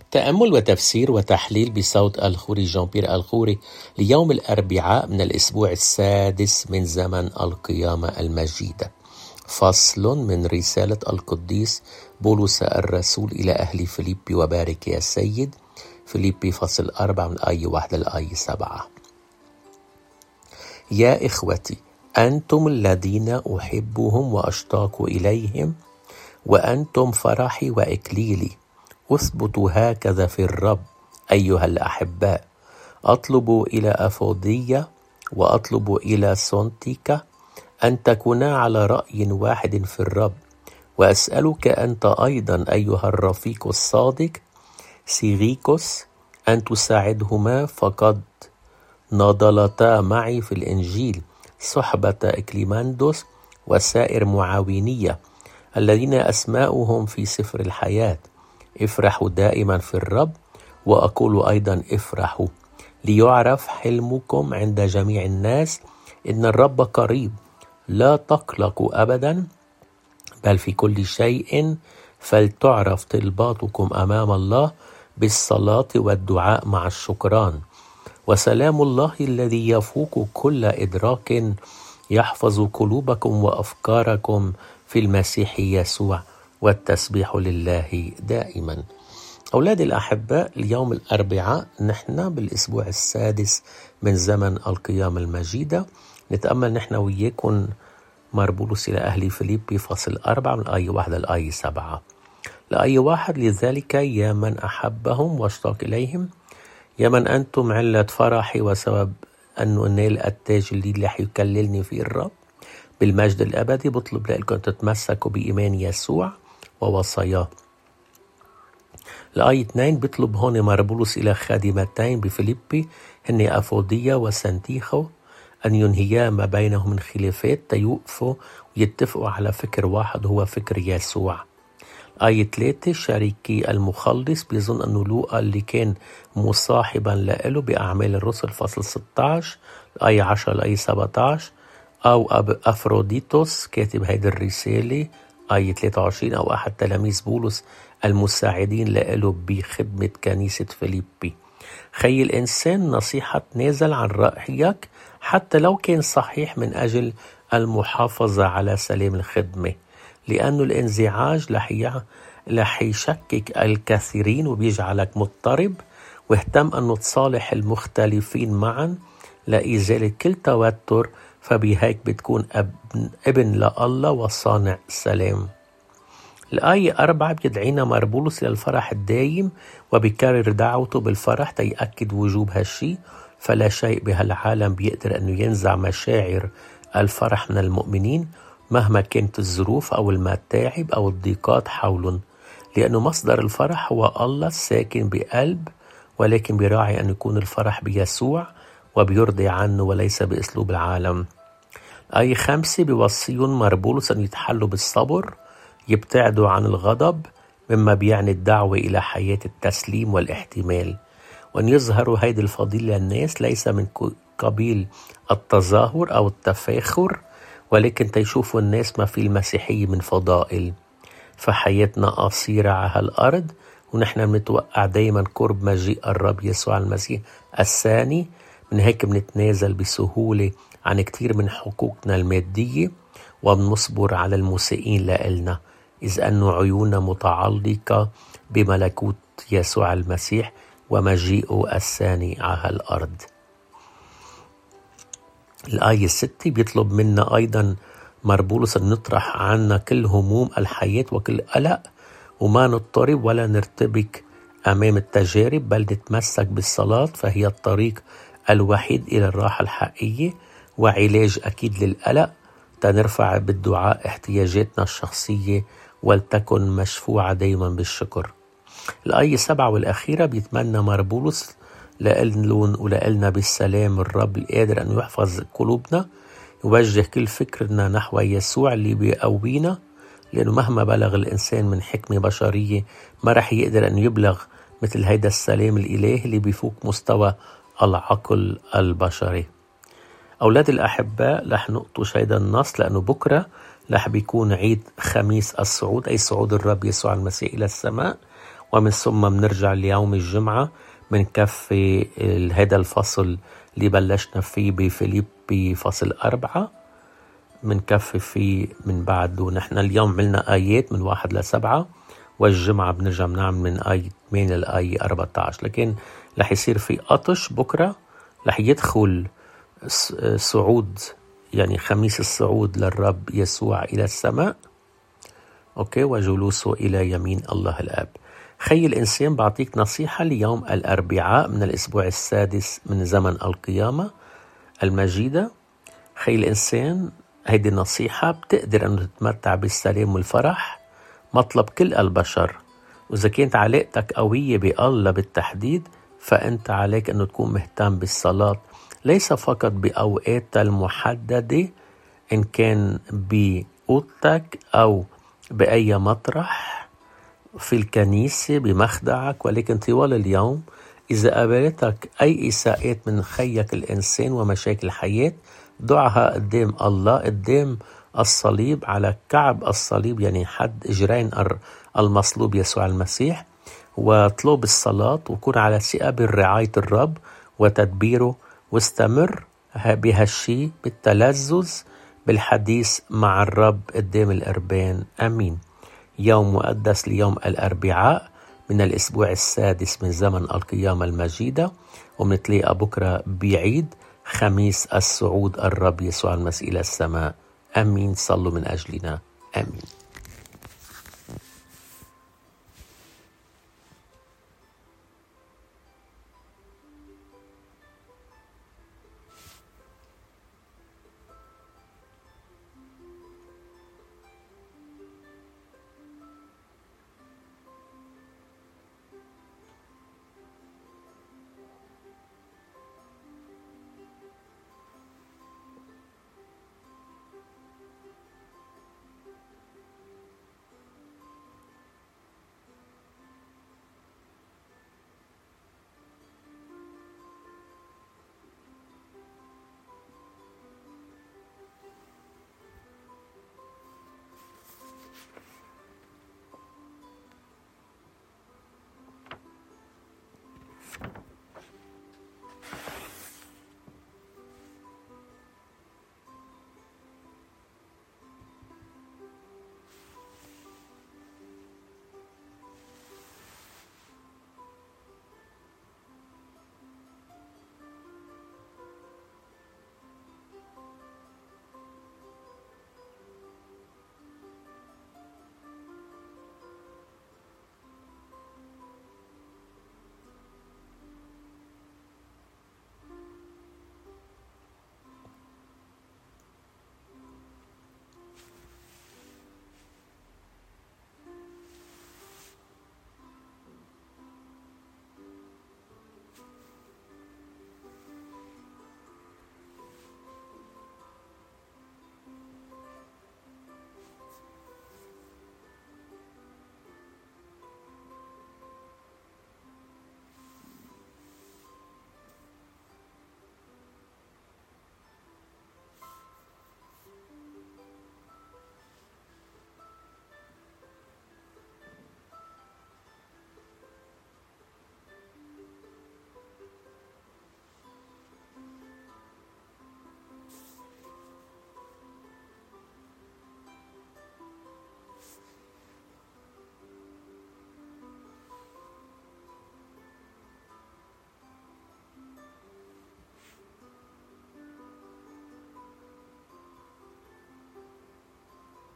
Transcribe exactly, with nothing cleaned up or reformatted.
تأمل وتفسير وتحليل بصوت الخوري جان بيير الخوري ليوم الأربعاء من الأسبوع السادس من زمن القيامة المجيدة. فصل من رسالة القديس بولس الرسول إلى أهل فيليبي وبارك يا سيد. فيليبي فصل أربعة من الآية واحدة للآية سبعة. يا إخوتي، أنتم الذين أحبهم وأشتاق إليهم، وأنتم فرحي وإكليلي، أثبتوا هكذا في الرب أيها الأحباء. أطلب إلى أفودية وأطلب إلى سونتيكا أن تكونا على رأي واحد في الرب، وأسألك أنت أيضا أيها الرفيق الصادق سيغيكوس أن تساعدهما، فقد ناضلتا معي في الإنجيل صحبة إكليماندوس وسائر معاونية الذين أسماؤهم في سفر الحياة. افرحوا دائما في الرب، وأقول أيضا افرحوا، ليعرف حلمكم عند جميع الناس إن الرب قريب. لا تقلقوا أبدا، بل في كل شيء فلتعرف طلباتكم أمام الله بالصلاة والدعاء مع الشكران، وسلام الله الذي يفوق كل إدراك يحفظ قلوبكم وأفكاركم في المسيح يسوع، والتسبيح لله دائما. أولادي الأحباء، اليوم الأربعاء نحن بالأسبوع السادس من زمن القيامة المجيدة. نتأمل نحن وياكم مار بولس إلى أهل فيليبي فصل أربعة من الآية واحدة للآية سبعة. الآية واحد: لذلك يا من أحبهم واشتاق إليهم، يا من أنتم علة فرحي وسبب أنه نيل التاج اللي رح يكللني في الرب بالمجد الأبدي، بطلب لكم تتمسكوا بإيمان يسوع ووصاياه. الآية اثنين بيطلب هون مار بولس إلى خادمتين بفيليبي هن أفودية وسنتيخو أن ينهيا ما بينهم من خلافات تيوقفوا ويتفقوا على فكر واحد هو فكر يسوع. آية ثلاثة: شريكي المخلص بيظن أنه لوقا اللي كان مصاحبا له بأعمال الرسل فصل ستة عشر آية عشرة لآية سبعة عشر، أو أفروديتوس كاتب هيدي الرسالة آية ثلاثة وعشرين، أو أحد تلاميذ بولس المساعدين له بخدمة كنيسة فيليبي. خي الإنسان نصيحة تنازل عن رأيك حتى لو كان صحيح من أجل المحافظة على سلام الخدمة، لأنه الانزعاج رح يشكك الكثيرين وبيجعلك مضطرب. واهتم أنه تصالح المختلفين معا لإزالة كل توتر، فبهيك بتكون ابن, ابن لله وصانع سلام. الآية أربعة بيدعينا مار بولس إلى الفرح الدايم، وبيكرر دعوته بالفرح تيأكد وجوب هالشي. فلا شيء بهالعالم بيقدر أنه ينزع مشاعر الفرح من المؤمنين مهما كانت الظروف أو المتاعب أو الضيقات حولهم، لأنه مصدر الفرح هو الله الساكن بقلب، ولكن بيراعي أن يكون الفرح بيسوع وبيرضي عنه وليس بأسلوب العالم. آية خمسة بيوصيهم مار بولس أن يتحلوا بالصبر، يبتعدوا عن الغضب مما بيعني الدعوة إلى حياة التسليم والاحتمال، وأن يظهروا هيدي الفضيلة للناس ليس من قبيل التظاهر أو التفاخر، ولكن تيشوفوا الناس ما في المسيحية من فضائل. فحياتنا قصيرة على هالأرض، ونحن بنتوقع دايما قرب مجيء الرب يسوع المسيح الثاني. من هيك بنتنازل بسهولة عن كتير من حقوقنا المادية، وبنصبر على المسيئين لإلنا، إذ أنه عيوننا متعلقة بملكوت يسوع المسيح ومجيئه الثاني على الأرض. الآية الستة بيطلب منا أيضا مار بولس أن نطرح عنا كل هموم الحياة وكل قلق، وما نضطرب ولا نرتبك أمام التجارب، بل نتمسك بالصلاة، فهي الطريق الوحيد إلى الراحة الحقيقية وعلاج أكيد للقلق. تنرفع بالدعاء احتياجاتنا الشخصية ولتكن مشفوعة دايما بالشكر. الآية سبعة والأخيرة بيتمنى مار بولس لألون ولألنا بالسلام الرب القادر أن يحفظ قلوبنا، يوجه كل فكرنا نحو يسوع اللي بيقوينا، لأنه مهما بلغ الإنسان من حكمة بشرية ما رح يقدر أن يبلغ مثل هيدا السلام الإلهي اللي بيفوق مستوى العقل البشري. أولاد الأحباء، رح نقطش هيدا النص لأنه بكرة رح بيكون عيد خميس الصعود، أي صعود الرب يسوع المسيح إلى السماء، ومن ثم بنرجع ليوم الجمعة بنكفي هذا الفصل اللي بلشنا فيه بفيليبي فصل أربعة، بنكفي فيه من بعده. نحن اليوم عملنا آيات من واحد لسبعة، والجمعة بنرجع بنعمل من آية ثمانية لآية أربعة عشر. لكن رح يصير في قطش بكرة، رح يدخل صعود يعني خميس الصعود للرب يسوع إلى السماء، أوكي، وجلوسه إلى يمين الله الآب. خي الإنسان بعطيك نصيحة ليوم الأربعاء من الأسبوع السادس من زمن القيامة المجيدة. خي الإنسان، هيدي النصيحة بتقدر أن تتمتع بالسلام والفرح، مطلب كل البشر. وإذا كانت علاقتك قوية بالله بالتحديد، فأنت عليك أن تكون مهتم بالصلاة، ليس فقط بأوقاتها المحددة إن كان بأوضتك أو بأي مطرح في الكنيسة بمخدعك، ولكن طوال اليوم. إذا قابلتك أي إساءات من خيك الإنسان ومشاكل الحياة، ضعها قدام الله، قدام الصليب، على كعب الصليب، يعني حد إجرين المصلوب يسوع المسيح، واطلب الصلاة وكون على ثقة برعاية الرب وتدبيره، واستمر بهالشي بالتلذذ بالحديث مع الرب قدام القربان. أمين. يوم مقدس ليوم الأربعاء من الأسبوع السادس من زمن القيامة المجيدة، ومنتلاقى بكرة بعيد خميس الصعود الرب يسوع المسيح إلى السماء. أمين. صلوا من أجلنا. آمين.